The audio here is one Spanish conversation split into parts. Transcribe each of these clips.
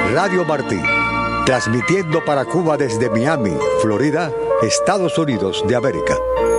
Radio Martí, transmitiendo para Cuba desde Miami, Florida, Estados Unidos de América.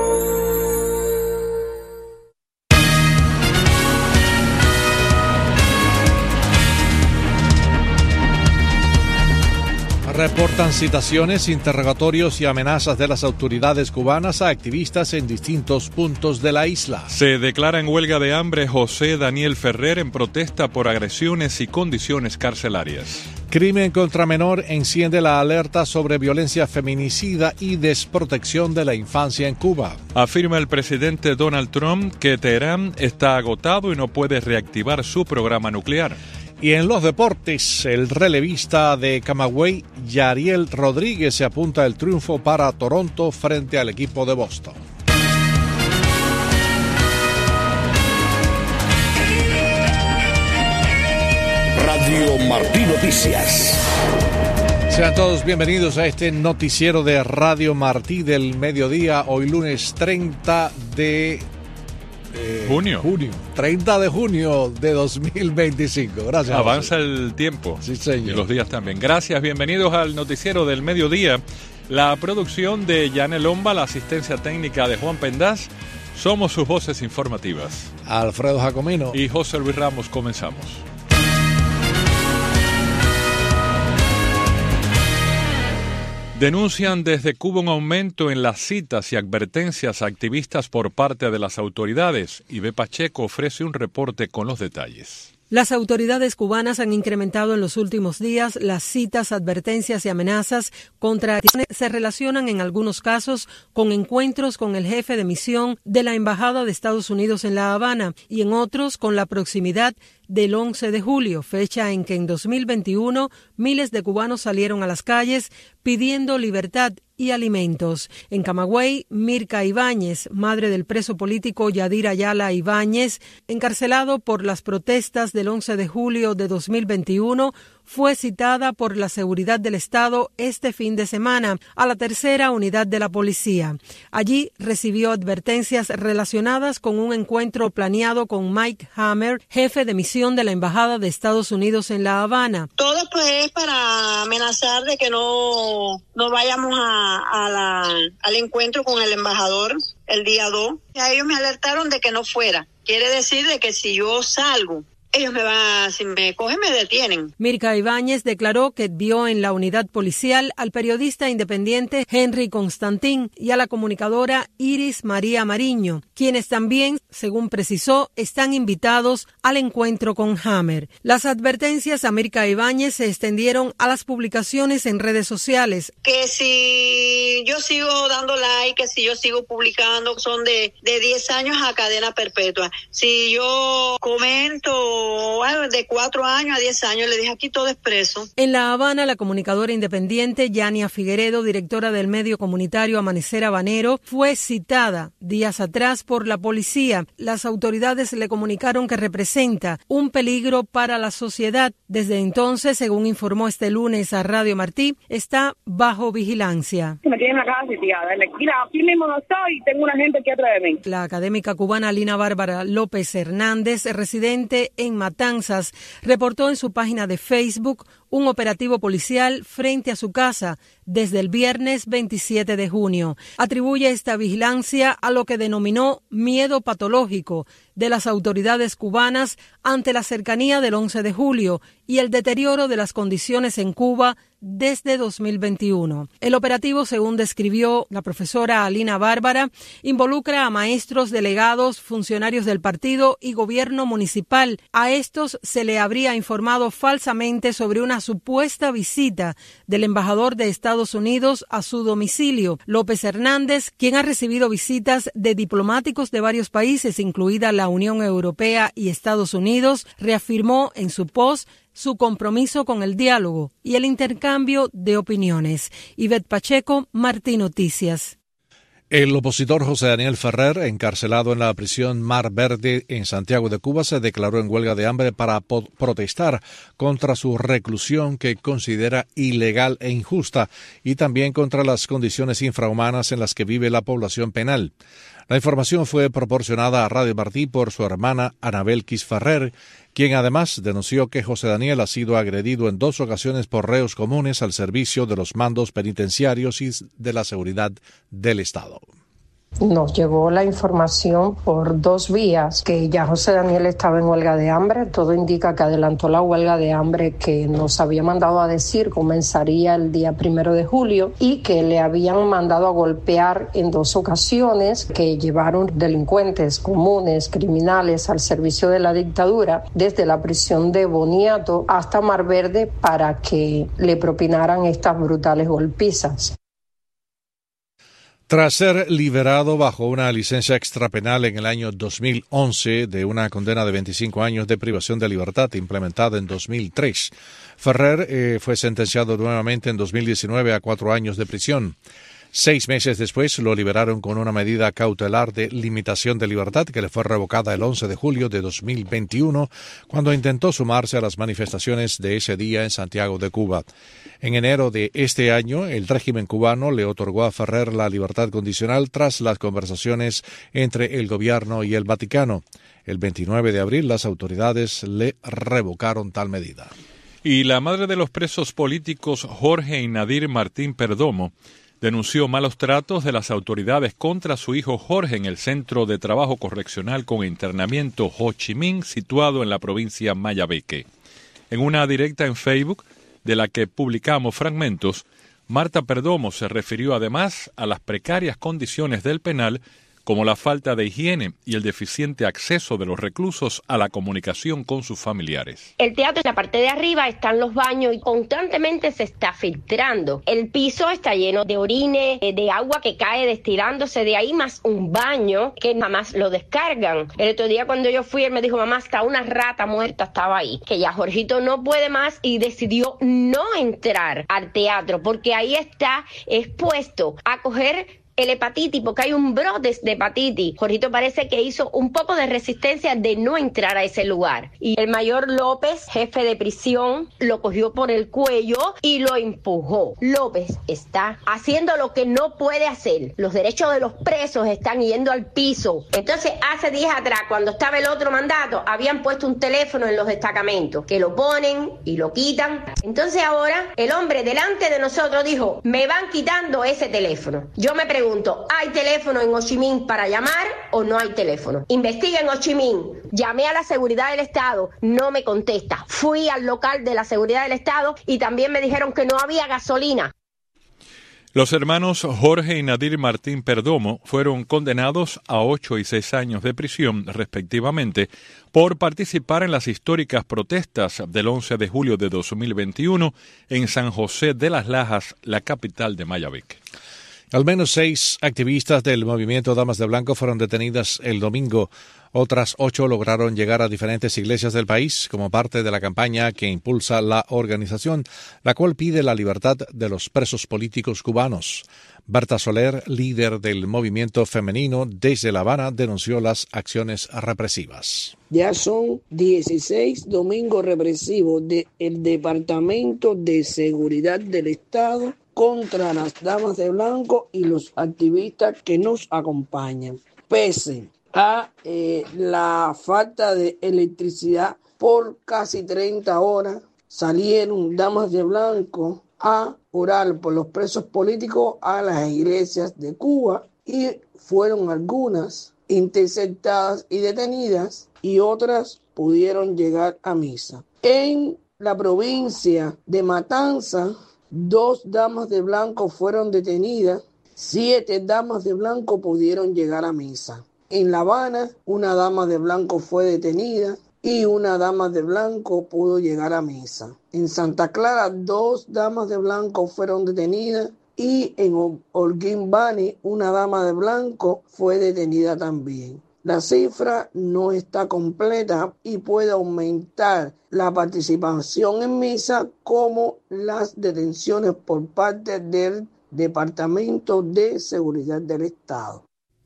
Reportan citaciones, interrogatorios y amenazas de las autoridades cubanas a activistas en distintos puntos de la isla. Se declara en huelga de hambre José Daniel Ferrer en protesta por agresiones y condiciones carcelarias. Crimen contra menor enciende la alerta sobre violencia feminicida y desprotección de la infancia en Cuba. Afirma el presidente Donald Trump que Teherán está agotado y no puede reactivar su programa nuclear. Y en los deportes, el relevista de Camagüey, Yariel Rodríguez, se apunta el triunfo para Toronto frente al equipo de Boston. Radio Martí Noticias. Sean todos bienvenidos a este noticiero de Radio Martí del mediodía, hoy lunes 30 de... Junio. 30 de junio de 2025. Gracias. Avanza el tiempo. Sí, señor. Y los días también. Gracias, bienvenidos al noticiero del mediodía. La producción de Yanel Lomba, la asistencia técnica de Juan Pendaz. Somos sus voces informativas. Alfredo Jacomino. Y José Luis Ramos, comenzamos. Denuncian desde Cuba un aumento en las citas y advertencias a activistas por parte de las autoridades. Ibe Pacheco ofrece un reporte con los detalles. Las autoridades cubanas han incrementado en los últimos días las citas, advertencias y amenazas contra quienes se relacionan en algunos casos con encuentros con el jefe de misión de la Embajada de Estados Unidos en La Habana y en otros con la proximidad del 11 de julio, fecha en que en 2021 miles de cubanos salieron a las calles pidiendo libertad y alimentos. En Camagüey, Mirka Ibáñez, madre del preso político Yadir Ayala Ibáñez, encarcelado por las protestas del 11 de julio de 2021, fue citada por la seguridad del Estado este fin de semana a la tercera unidad de la policía. Allí recibió advertencias relacionadas con un encuentro planeado con Mike Hammer, jefe de misión de la Embajada de Estados Unidos en La Habana. Todo pues es para amenazar de que no vayamos al encuentro con el embajador el día 2. A ellos me alertaron de que no fuera. Quiere decir de que si yo salgo, ellos si me cogen, me detienen. Mirka Ibáñez declaró que vio en la unidad policial al periodista independiente Henry Constantín y a la comunicadora Iris María Mariño, quienes también, según precisó, están invitados al encuentro con Hammer. Las advertencias a Mirka Ibáñez se extendieron a las publicaciones en redes sociales. Que si yo sigo dando like, que si yo sigo publicando, son de 10 años a cadena perpetua. Si yo comento de 4 años a 10 años, le dije aquí todo es preso. En La Habana, la comunicadora independiente Yania Figueredo, directora del medio comunitario Amanecer Habanero, fue citada días atrás por la policía. Las autoridades le comunicaron que representa un peligro para la sociedad. Desde entonces, según informó este lunes a Radio Martí, está bajo vigilancia. Me tienen la casa sitiada. Mira, aquí mismo no estoy y tengo una gente aquí atrás de mí. La académica cubana Lina Bárbara López Hernández, residente en Matanzas, reportó en su página de Facebook un operativo policial frente a su casa desde el viernes 27 de junio. Atribuye esta vigilancia a lo que denominó miedo patológico de las autoridades cubanas ante la cercanía del 11 de julio y el deterioro de las condiciones en Cuba desde 2021. El operativo, según describió la profesora Alina Bárbara, involucra a maestros, delegados, funcionarios del partido y gobierno municipal. A estos se le habría informado falsamente sobre una supuesta visita del embajador de Estados Unidos a su domicilio. López Hernández, quien ha recibido visitas de diplomáticos de varios países, incluida la Unión Europea y Estados Unidos, reafirmó en su post su compromiso con el diálogo y el intercambio de opiniones. Ivette Pacheco, Martí Noticias. El opositor José Daniel Ferrer, encarcelado en la prisión Mar Verde en Santiago de Cuba, se declaró en huelga de hambre para protestar contra su reclusión que considera ilegal e injusta y también contra las condiciones infrahumanas en las que vive la población penal. La información fue proporcionada a Radio Martí por su hermana Anabelkis Ferrer, quien además denunció que José Daniel ha sido agredido en 2 ocasiones por reos comunes al servicio de los mandos penitenciarios y de la seguridad del Estado. Nos llegó la información por 2 vías que ya José Daniel estaba en huelga de hambre. Todo indica que adelantó la huelga de hambre que nos había mandado a decir comenzaría el día 1 de julio y que le habían mandado a golpear en 2 ocasiones, que llevaron delincuentes comunes, criminales al servicio de la dictadura desde la prisión de Boniato hasta Mar Verde para que le propinaran estas brutales golpizas. Tras ser liberado bajo una licencia extrapenal en el año 2011 de una condena de 25 años de privación de libertad implementada en 2003, Ferrer fue sentenciado nuevamente en 2019 a 4 años de prisión. 6 meses después lo liberaron con una medida cautelar de limitación de libertad que le fue revocada el 11 de julio de 2021 cuando intentó sumarse a las manifestaciones de ese día en Santiago de Cuba. En enero de este año, el régimen cubano le otorgó a Ferrer la libertad condicional tras las conversaciones entre el gobierno y el Vaticano. El 29 de abril las autoridades le revocaron tal medida. Y la madre de los presos políticos Jorge y Nadir Martín Perdomo denunció malos tratos de las autoridades contra su hijo Jorge en el Centro de Trabajo Correccional con Internamiento Ho Chi Minh, situado en la provincia Mayabeque. En una directa en Facebook, de la que publicamos fragmentos, Marta Perdomo se refirió además a las precarias condiciones del penal, como la falta de higiene y el deficiente acceso de los reclusos a la comunicación con sus familiares. El teatro, en la parte de arriba están los baños y constantemente se está filtrando. El piso está lleno de orines, de agua que cae destilándose de ahí, más un baño que jamás lo descargan. El otro día cuando yo fui, él me dijo, mamá, hasta una rata muerta estaba ahí, que ya Jorgito no puede más y decidió no entrar al teatro porque ahí está expuesto a coger el hepatitis, porque hay un brote de hepatitis. Jorgito parece que hizo un poco de resistencia de no entrar a ese lugar. Y el mayor López, jefe de prisión, lo cogió por el cuello y lo empujó. López está haciendo lo que no puede hacer. Los derechos de los presos están yendo al piso. Entonces, hace días atrás, cuando estaba el otro mandato, habían puesto un teléfono en los destacamentos, que lo ponen y lo quitan. Entonces ahora, el hombre delante de nosotros dijo, me van quitando ese teléfono. Yo me pregunto, ¿hay teléfono en Ho Chi Minh para llamar o no hay teléfono? Investiguen Ho Chi Minh. Llamé a la seguridad del Estado, no me contesta. Fui al local de la seguridad del Estado y también me dijeron que no había gasolina. Los hermanos Jorge y Nadir Martín Perdomo fueron condenados a 8 y 6 años de prisión, respectivamente, por participar en las históricas protestas del 11 de julio de 2021 en San José de las Lajas, la capital de Mayabeque. Al menos 6 activistas del movimiento Damas de Blanco fueron detenidas el domingo. Otras 8 lograron llegar a diferentes iglesias del país como parte de la campaña que impulsa la organización, la cual pide la libertad de los presos políticos cubanos. Berta Soler, líder del movimiento femenino desde La Habana, denunció las acciones represivas. Ya son 16 domingos represivos del Departamento de Seguridad del Estado contra las Damas de Blanco y los activistas que nos acompañan. Pese a la falta de electricidad por casi 30 horas, salieron Damas de Blanco a orar por los presos políticos a las iglesias de Cuba y fueron algunas interceptadas y detenidas y otras pudieron llegar a misa. En la provincia de Matanzas, 2 damas de blanco fueron detenidas, 7 damas de blanco pudieron llegar a misa. En La Habana, una dama de blanco fue detenida y una dama de blanco pudo llegar a misa. En Santa Clara, 2 damas de blanco fueron detenidas y en Holguín Bani, una dama de blanco fue detenida también. La cifra no está completa y puede aumentar la participación en misa como las detenciones por parte del Departamento de Seguridad del Estado.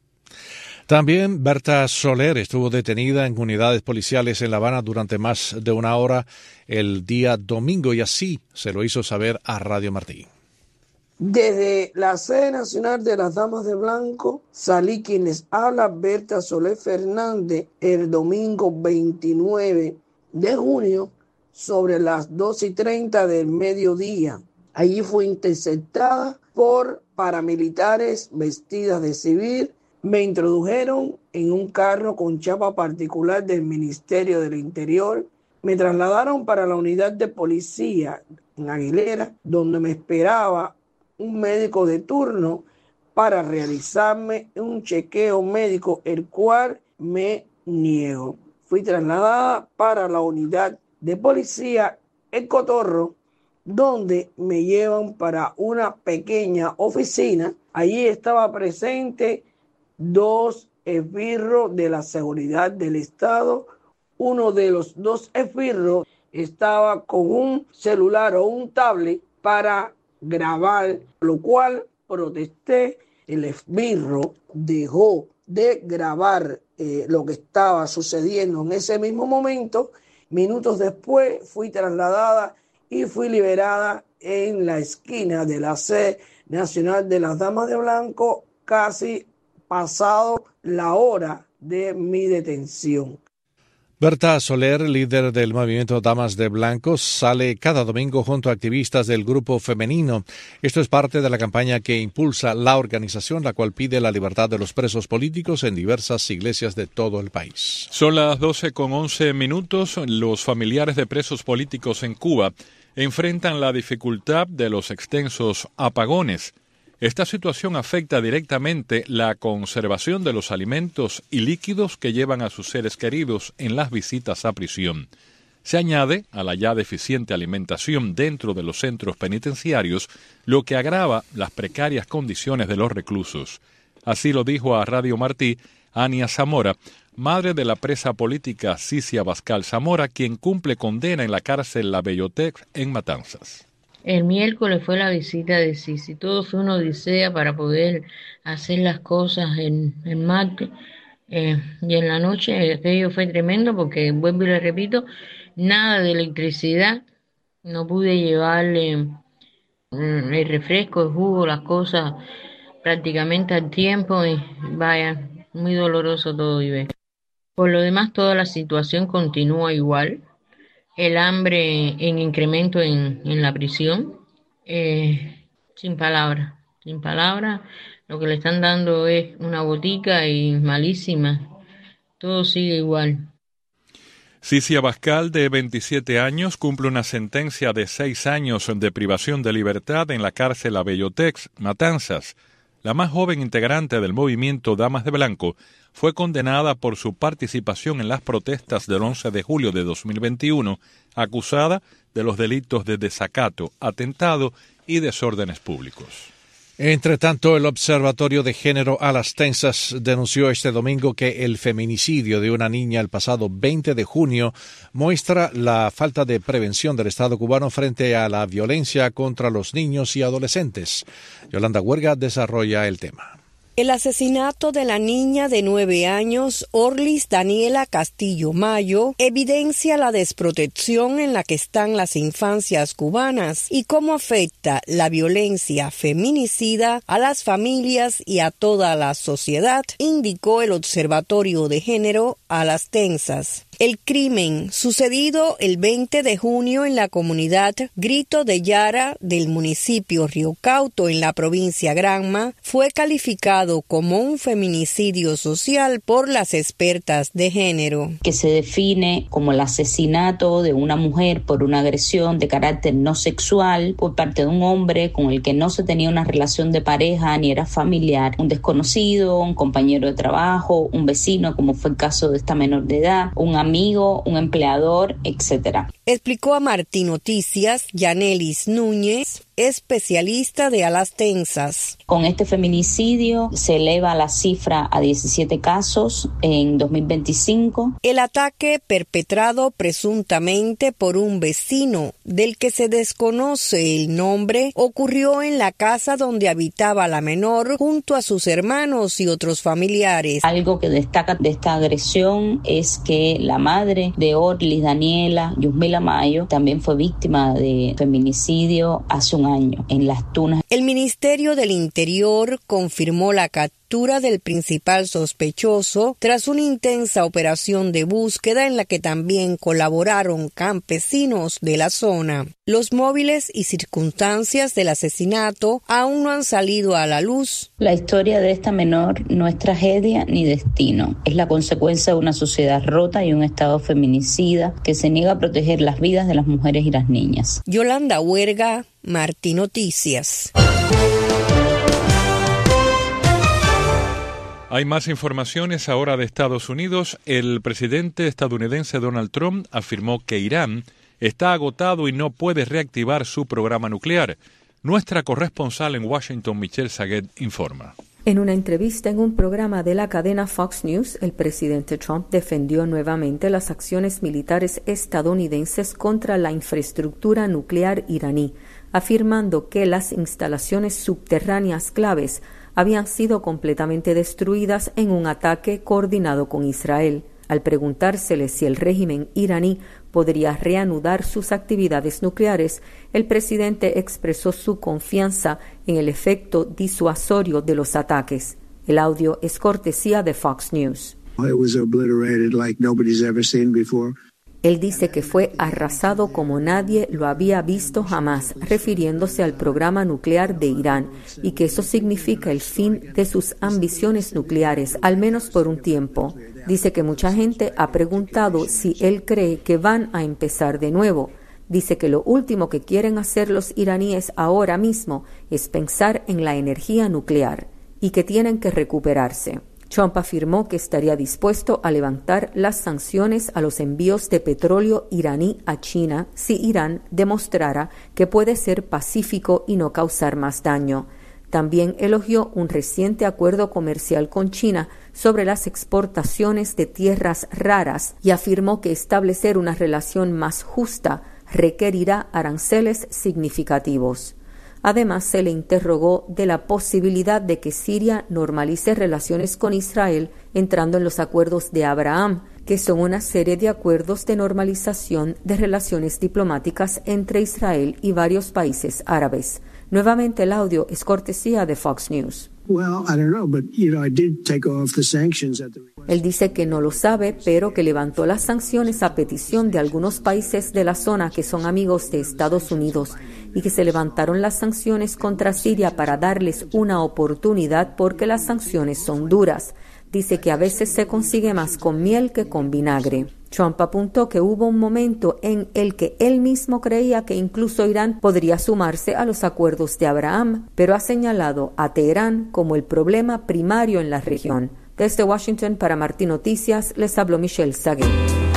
También Berta Soler estuvo detenida en unidades policiales en La Habana durante más de una hora el día domingo y así se lo hizo saber a Radio Martí. Desde la sede nacional de las Damas de Blanco, salí quien les habla, Berta Soler Fernández, el domingo 29 de junio, sobre las 2:30 del mediodía. Allí fue interceptada por paramilitares vestidas de civil. Me introdujeron en un carro con chapa particular del Ministerio del Interior. Me trasladaron para la unidad de policía en Aguilera, donde me esperaba un médico de turno para realizarme un chequeo médico, el cual me niego. Fui trasladada para la unidad de policía El Cotorro, donde me llevan para una pequeña oficina. Allí estaba presente 2 esbirros de la seguridad del Estado. Uno de los 2 esbirros estaba con un celular o un tablet para grabar, lo cual protesté. El esbirro dejó de grabar lo que estaba sucediendo en ese mismo momento. Minutos después fui trasladada y fui liberada en la esquina de la sede nacional de las Damas de Blanco, casi pasado la hora de mi detención. Berta Soler, líder del movimiento Damas de Blanco, sale cada domingo junto a activistas del grupo femenino. Esto es parte de la campaña que impulsa la organización, la cual pide la libertad de los presos políticos en diversas iglesias de todo el país. Son las 12:11. Los familiares de presos políticos en Cuba enfrentan la dificultad de los extensos apagones. Esta situación afecta directamente la conservación de los alimentos y líquidos que llevan a sus seres queridos en las visitas a prisión. Se añade a la ya deficiente alimentación dentro de los centros penitenciarios, lo que agrava las precarias condiciones de los reclusos. Así lo dijo a Radio Martí Ania Zamora, madre de la presa política Cicia Bascal Zamora, quien cumple condena en la cárcel La Bellotec en Matanzas. El miércoles fue la visita de Cici. Todo fue una odisea para poder hacer las cosas el martes. Y en la noche aquello fue tremendo porque, vuelvo y le repito, nada de electricidad. No pude llevarle el refresco, el jugo, las cosas prácticamente al tiempo. Y vaya, muy doloroso todo. Por lo demás, toda la situación continúa igual. El hambre en incremento en la prisión, sin palabras. Lo que le están dando es una botica y malísima. Todo sigue igual. Cicia Bascal, de 27 años, cumple una sentencia de 6 años de privación de libertad en la cárcel La Bellotec, Matanzas. La más joven integrante del movimiento Damas de Blanco fue condenada por su participación en las protestas del 11 de julio de 2021, acusada de los delitos de desacato, atentado y desórdenes públicos. Entre tanto, el Observatorio de Género a las Tensas denunció este domingo que el feminicidio de una niña el pasado 20 de junio muestra la falta de prevención del Estado cubano frente a la violencia contra los niños y adolescentes. Yolanda Huerga desarrolla el tema. El asesinato de la niña de 9 años, Orlis Daniela Castillo Mayo, evidencia la desprotección en la que están las infancias cubanas y cómo afecta la violencia feminicida a las familias y a toda la sociedad, indicó el Observatorio de Género a las Tensas. El crimen, sucedido el 20 de junio en la comunidad Grito de Yara del municipio Río Cauto en la provincia Granma, fue calificado como un feminicidio social por las expertas de género. Que se define como el asesinato de una mujer por una agresión de carácter no sexual por parte de un hombre con el que no se tenía una relación de pareja ni era familiar, un desconocido, un compañero de trabajo, un vecino, como fue el caso de esta menor de edad, un amigo, un empleador, etc. Explicó a Martí Noticias Yanelis Núñez, especialista de Alas Tensas. Con este feminicidio se eleva la cifra a 17 casos en 2025. El ataque, perpetrado presuntamente por un vecino del que se desconoce el nombre, ocurrió en la casa donde habitaba la menor junto a sus hermanos y otros familiares. Algo que destaca de esta agresión es que la madre de Orlis Daniela, Yusmila Daniela Mayo también fue víctima de feminicidio hace un año en Las Tunas. El Ministerio del Interior confirmó la captura del principal sospechoso tras una intensa operación de búsqueda en la que también colaboraron campesinos de la zona. Los móviles y circunstancias del asesinato aún no han salido a la luz. La historia de esta menor no es tragedia ni destino. Es la consecuencia de una sociedad rota y un Estado feminicida que se niega a proteger las vidas de las mujeres y las niñas. Yolanda Huerga, Martí Noticias. Hay más informaciones ahora de Estados Unidos. El presidente estadounidense Donald Trump afirmó que Irán está agotado y no puede reactivar su programa nuclear. Nuestra corresponsal en Washington, Michelle Saguet, informa. En una entrevista en un programa de la cadena Fox News, el presidente Trump defendió nuevamente las acciones militares estadounidenses contra la infraestructura nuclear iraní, afirmando que las instalaciones subterráneas claves habían sido completamente destruidas en un ataque coordinado con Israel. Al preguntársele si el régimen iraní podría reanudar sus actividades nucleares, el presidente expresó su confianza en el efecto disuasorio de los ataques. El audio es cortesía de Fox News. Él dice que fue arrasado como nadie lo había visto jamás, refiriéndose al programa nuclear de Irán, y que eso significa el fin de sus ambiciones nucleares, al menos por un tiempo. Dice que mucha gente ha preguntado si él cree que van a empezar de nuevo. Dice que lo último que quieren hacer los iraníes ahora mismo es pensar en la energía nuclear y que tienen que recuperarse. Trump afirmó que estaría dispuesto a levantar las sanciones a los envíos de petróleo iraní a China si Irán demostrara que puede ser pacífico y no causar más daño. También elogió un reciente acuerdo comercial con China sobre las exportaciones de tierras raras y afirmó que establecer una relación más justa requerirá aranceles significativos. Además, se le interrogó de la posibilidad de que Siria normalice relaciones con Israel entrando en los acuerdos de Abraham, que son una serie de acuerdos de normalización de relaciones diplomáticas entre Israel y varios países árabes. Nuevamente el audio es cortesía de Fox News. Él dice que no lo sabe, pero que levantó las sanciones a petición de algunos países de la zona que son amigos de Estados Unidos y que se levantaron las sanciones contra Siria para darles una oportunidad porque las sanciones son duras. Dice que a veces se consigue más con miel que con vinagre. Trump apuntó que hubo un momento en el que él mismo creía que incluso Irán podría sumarse a los acuerdos de Abraham, pero ha señalado a Teherán como el problema primario en la región. Desde Washington para Martí Noticias, les habló Michelle Saguet.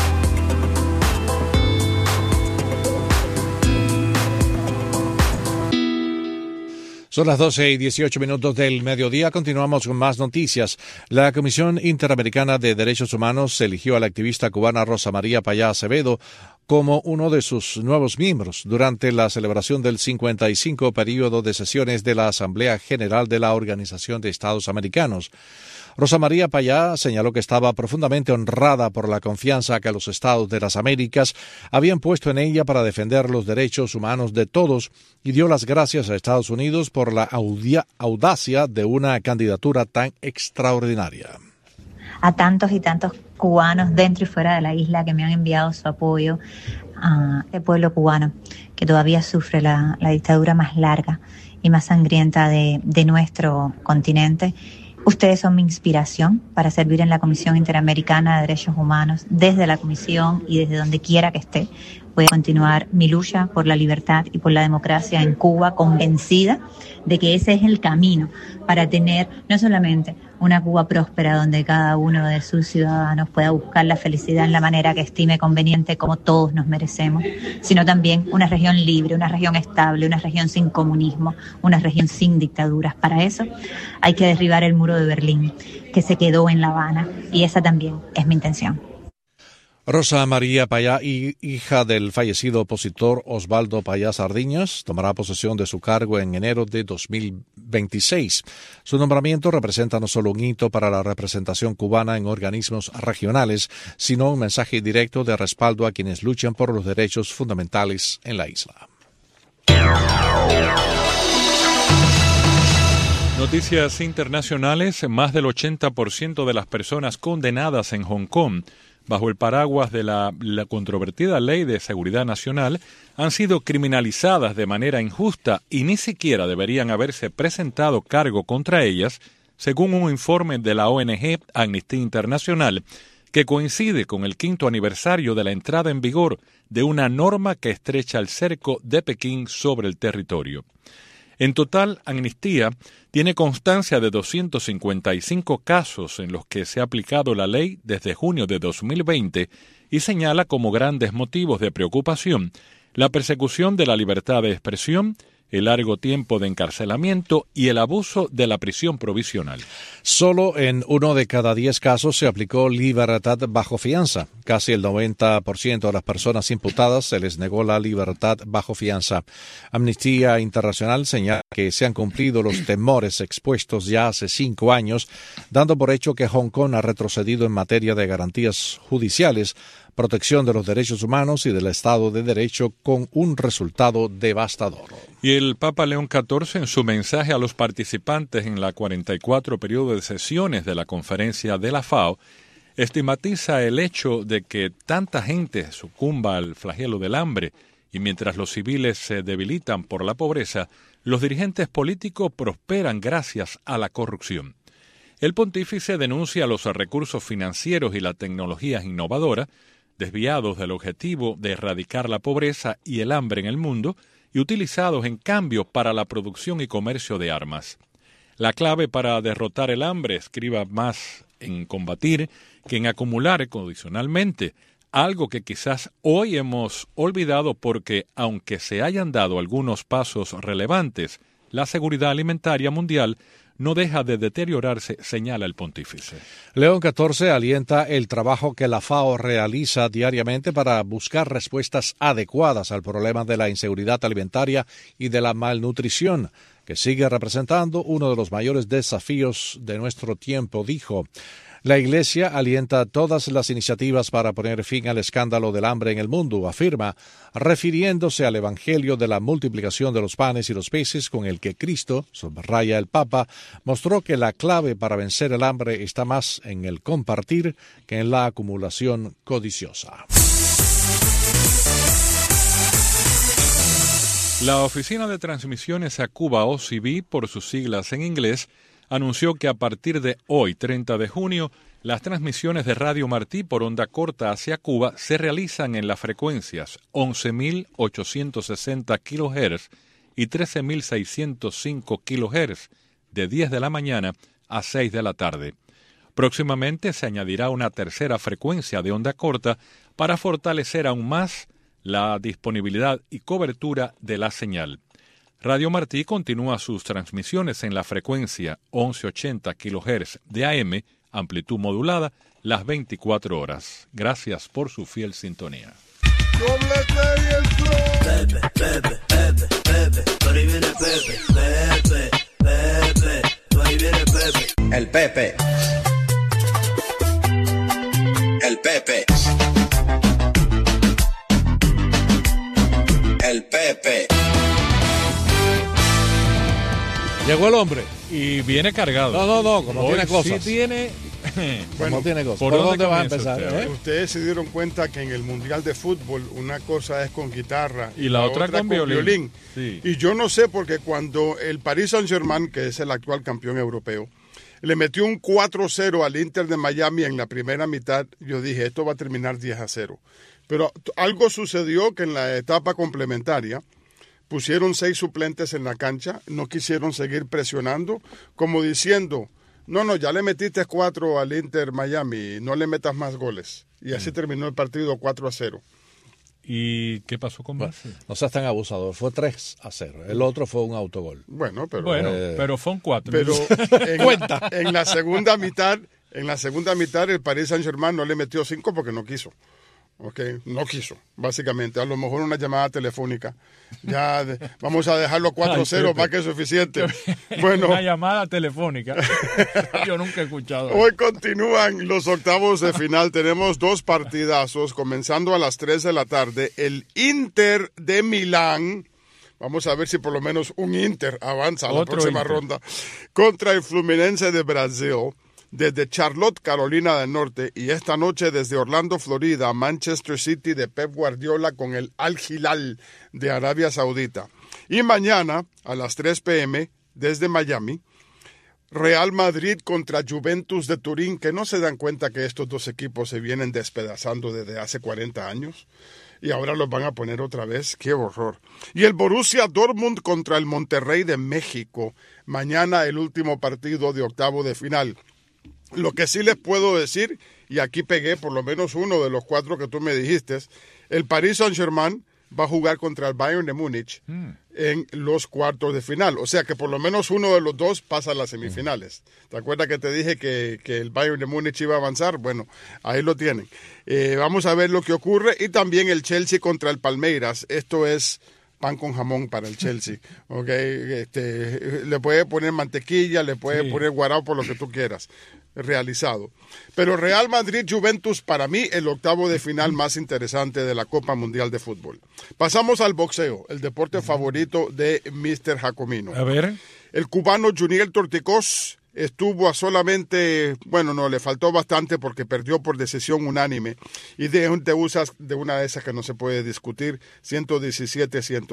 Son las 12:18 del mediodía. Continuamos con más noticias. La Comisión Interamericana de Derechos Humanos eligió a la activista cubana Rosa María Payá Acevedo como uno de sus nuevos miembros durante la celebración del 55 período de sesiones de la Asamblea General de la Organización de Estados Americanos. Rosa María Payá señaló que estaba profundamente honrada por la confianza que los Estados de las Américas habían puesto en ella para defender los derechos humanos de todos y dio las gracias a Estados Unidos por la audacia de una candidatura tan extraordinaria. A tantos y tantos cubanos dentro y fuera de la isla que me han enviado su apoyo, al pueblo cubano que todavía sufre la dictadura más larga y más sangrienta de nuestro continente. Ustedes son mi inspiración para servir en la Comisión Interamericana de Derechos Humanos. Desde la Comisión y desde donde quiera que esté, voy a continuar mi lucha por la libertad y por la democracia en Cuba, convencida de que ese es el camino para tener no solamente una Cuba próspera donde cada uno de sus ciudadanos pueda buscar la felicidad en la manera que estime conveniente, como todos nos merecemos, sino también una región libre, una región estable, una región sin comunismo, una región sin dictaduras. Para eso hay que derribar el muro de Berlín, que se quedó en La Habana, y esa también es mi intención. Rosa María Payá, hija del fallecido opositor Osvaldo Payá Sardiñas, tomará posesión de su cargo en enero de 2026. Su nombramiento representa no solo un hito para la representación cubana en organismos regionales, sino un mensaje directo de respaldo a quienes luchan por los derechos fundamentales en la isla. Noticias internacionales. Más del 80% de las personas condenadas en Hong Kong bajo el paraguas de la controvertida Ley de Seguridad Nacional han sido criminalizadas de manera injusta y ni siquiera deberían haberse presentado cargo contra ellas, según un informe de la ONG Amnistía Internacional, que coincide con el 5º aniversario de la entrada en vigor de una norma que estrecha el cerco de Pekín sobre el territorio. En total, Amnistía tiene constancia de 255 casos en los que se ha aplicado la ley desde junio de 2020 y señala como grandes motivos de preocupación la persecución de la libertad de expresión, el largo tiempo de encarcelamiento y el abuso de la prisión provisional. Solo en 1 de cada 10 casos se aplicó libertad bajo fianza. Casi el 90% de las personas imputadas se les negó la libertad bajo fianza. Amnistía Internacional señala que se han cumplido los temores expuestos ya hace 5 años, dando por hecho que Hong Kong ha retrocedido en materia de garantías judiciales, protección de los derechos humanos y del Estado de Derecho, con un resultado devastador. Y el Papa León XIV, en su mensaje a los participantes en la 44 periodo de sesiones de la Conferencia de la FAO, estigmatiza el hecho de que tanta gente sucumba al flagelo del hambre y mientras los civiles se debilitan por la pobreza, los dirigentes políticos prosperan gracias a la corrupción. El pontífice denuncia los recursos financieros y la tecnología innovadora desviados del objetivo de erradicar la pobreza y el hambre en el mundo y utilizados en cambio para la producción y comercio de armas. La clave para derrotar el hambre escriba más en combatir que en acumular condicionalmente, algo que quizás hoy hemos olvidado porque, aunque se hayan dado algunos pasos relevantes, la seguridad alimentaria mundial no deja de deteriorarse, señala el pontífice. León XIV alienta el trabajo que la FAO realiza diariamente para buscar respuestas adecuadas al problema de la inseguridad alimentaria y de la malnutrición, que sigue representando uno de los mayores desafíos de nuestro tiempo, dijo. La Iglesia alienta todas las iniciativas para poner fin al escándalo del hambre en el mundo, afirma, refiriéndose al Evangelio de la multiplicación de los panes y los peces con el que Cristo, subraya el Papa, mostró que la clave para vencer el hambre está más en el compartir que en la acumulación codiciosa. La Oficina de Transmisiones a Cuba, OCB, por sus siglas en inglés, anunció que a partir de hoy, 30 de junio, las transmisiones de Radio Martí por onda corta hacia Cuba se realizan en las frecuencias 11.860 kHz y 13.605 kHz de 10 de la mañana a 6 de la tarde. Próximamente se añadirá una tercera frecuencia de onda corta para fortalecer aún más la disponibilidad y cobertura de la señal. Radio Martí continúa sus transmisiones en la frecuencia 1180 kHz de AM, amplitud modulada, las 24 horas. Gracias por su fiel sintonía. El Pepe. El Pepe. El Pepe. Llegó el hombre. Y viene cargado. No, como hoy tiene cosas. Sí tiene... Como tiene cosas. ¿Por dónde vas a empezar? Ustedes se dieron cuenta que en el Mundial de Fútbol una cosa es con guitarra y la otra con violín. Sí. Y yo no sé porque cuando el Paris Saint-Germain, que es el actual campeón europeo, le metió un 4-0 al Inter de Miami en la primera mitad, yo dije, esto va a terminar 10-0. Pero algo sucedió que en la etapa complementaria pusieron 6 suplentes en la cancha, no quisieron seguir presionando, como diciendo, no, ya le metiste 4 al Inter Miami, no le metas más goles. Y así terminó el partido 4-0. ¿Y qué pasó con Basel? No seas tan abusador, fue 3-0. El otro fue un autogol. Bueno, pero son 4. Pero en la segunda mitad el Paris Saint-Germain no le metió 5 porque no quiso. Okay, no quiso, básicamente. A lo mejor una llamada telefónica. Ya vamos a dejarlo 4-0, más que suficiente. Bueno, una llamada telefónica. Yo nunca he escuchado. Hoy continúan los octavos de final. Tenemos 2 partidazos, comenzando a las 3 de la tarde. El Inter de Milán. Vamos a ver si por lo menos un Inter avanza a la próxima ronda. Contra el Fluminense de Brasil. Desde Charlotte, Carolina del Norte, y esta noche desde Orlando, Florida, Manchester City de Pep Guardiola con el Al Hilal de Arabia Saudita. Y mañana a las 3 p.m. desde Miami, Real Madrid contra Juventus de Turín, que no se dan cuenta que estos 2 equipos se vienen despedazando desde hace 40 años. Y ahora los van a poner otra vez. ¡Qué horror! Y el Borussia Dortmund contra el Monterrey de México. Mañana el último partido de octavo de final. Lo que sí les puedo decir, y aquí pegué por lo menos uno de los 4 que tú me dijiste, el Paris Saint-Germain va a jugar contra el Bayern de Múnich en los cuartos de final. O sea que por lo menos uno de los 2 pasa a las semifinales. ¿Te acuerdas que te dije que el Bayern de Múnich iba a avanzar? Bueno, ahí lo tienen. Vamos a ver lo que ocurre. Y también el Chelsea contra el Palmeiras. Esto es pan con jamón para el Chelsea, okay. Le puede poner mantequilla, le puede poner guarao, por lo que tú quieras, realizado. Pero Real Madrid-Juventus, para mí, el octavo de final más interesante de la Copa Mundial de Fútbol. Pasamos al boxeo, el deporte favorito de Mr. Jacomino. A ver. El cubano Juniel Torticós estuvo a solamente, bueno, no, le faltó bastante porque perdió por decisión unánime. Y te usas de una de esas que no se puede discutir, 117-110,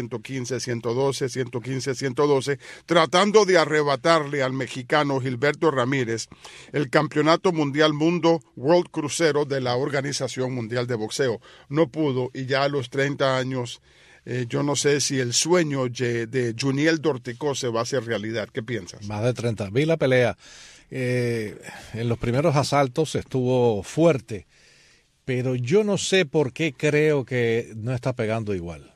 115-112, 115-112, tratando de arrebatarle al mexicano Gilberto Ramírez el Campeonato Mundial Mundo World Crucero de la Organización Mundial de Boxeo. No pudo, y ya a los 30 años... yo no sé si el sueño de Juniel Dorticós se va a hacer realidad. ¿Qué piensas? Más de 30. Vi la pelea. En los primeros asaltos estuvo fuerte, pero yo no sé por qué creo que no está pegando igual.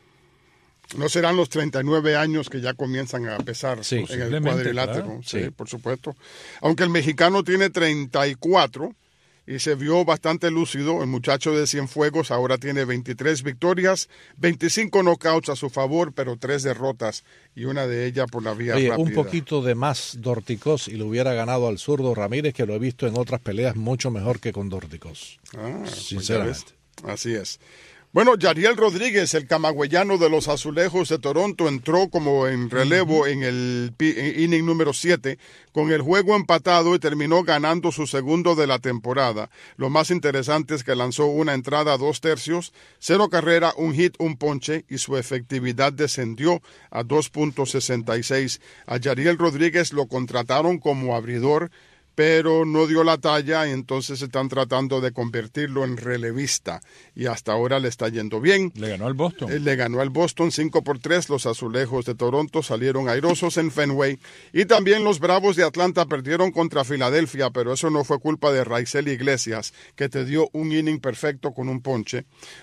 No serán los 39 años que ya comienzan a pesar en el cuadrilátero. Claro. Sí, por supuesto. Aunque el mexicano tiene 34... y se vio bastante lúcido. El muchacho de Cienfuegos ahora tiene 23 victorias, 25 knockouts a su favor, pero 3 derrotas y una de ellas por la vía rápida. Un poquito de más Dorticós y le hubiera ganado al zurdo Ramírez, que lo he visto en otras peleas mucho mejor que con Dorticós. Sinceramente. Pues así es. Bueno, Yariel Rodríguez, el camagüeyano de los Azulejos de Toronto, entró como en relevo en el inning número 7 con el juego empatado y terminó ganando su segundo de la temporada. Lo más interesante es que lanzó una entrada a 2 tercios, 0 carrera, 1 hit, 1 ponche y su efectividad descendió a 2.66. A Yariel Rodríguez lo contrataron como abridor, pero no dio la talla y entonces están tratando de convertirlo en relevista y hasta ahora le está yendo bien. Le ganó al Boston. Le ganó al Boston 5-3. Los Azulejos de Toronto salieron airosos en Fenway y también los Bravos de Atlanta perdieron contra Filadelfia, pero eso no fue culpa de Raisel Iglesias, que te dio un inning perfecto con un ponche.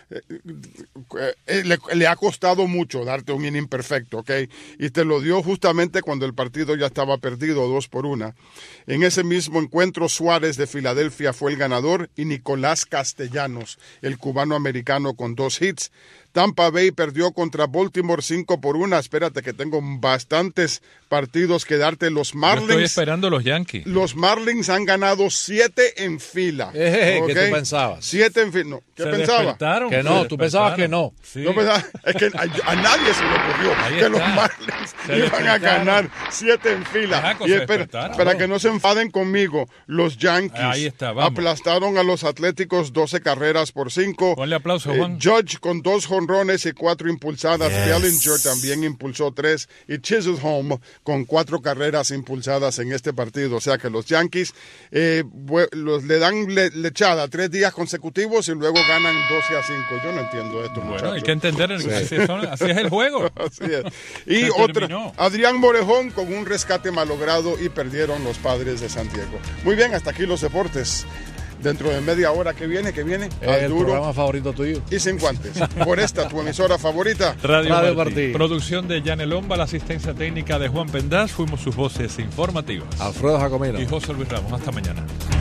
Le ha costado mucho darte un inning perfecto, ¿ok? Y te lo dio justamente cuando el partido ya estaba perdido 2-1. En ese mismo encuentro, Suárez de Filadelfia fue el ganador y Nicolás Castellanos, el cubano-americano, con 2 hits. Tampa Bay perdió contra Baltimore 5-1. Espérate que tengo bastantes partidos que darte. Los Marlins. Yo estoy esperando los Yankees. Los Marlins han ganado 7 en fila. ¿Qué tú pensabas? 7 en fila. No. ¿Qué pensabas? Que no, tú pensabas que no. Sí. No pensaba, es que a nadie se le ocurrió que los Marlins iban a ganar 7 en fila. Y para que no se enfaden conmigo, los Yankees aplastaron a los Atléticos 12 carreras por 5. Ponle aplauso, Juan. Judge con 2 jonrones y 4 impulsadas. Bellinger también impulsó 3 y Chiselholm con 4 carreras impulsadas en este partido. O sea que los Yankees le dan lechada 3 días consecutivos y luego ganan 12-5. Yo no entiendo esto, muchachos. Hay que entender, así es el juego. Así es. Y otra, Adrián Morejón con un rescate malogrado y perdieron los Padres de San Diego. Muy bien, hasta aquí los deportes. Dentro de media hora que viene el programa favorito tuyo. Y sin guantes. Por esta, tu emisora favorita. Radio Martí. Producción de Yanel Lomba, la asistencia técnica de Juan Pendás. Fuimos sus voces informativas. Alfredo Jacomino. Y José Luis Ramos. Hasta mañana.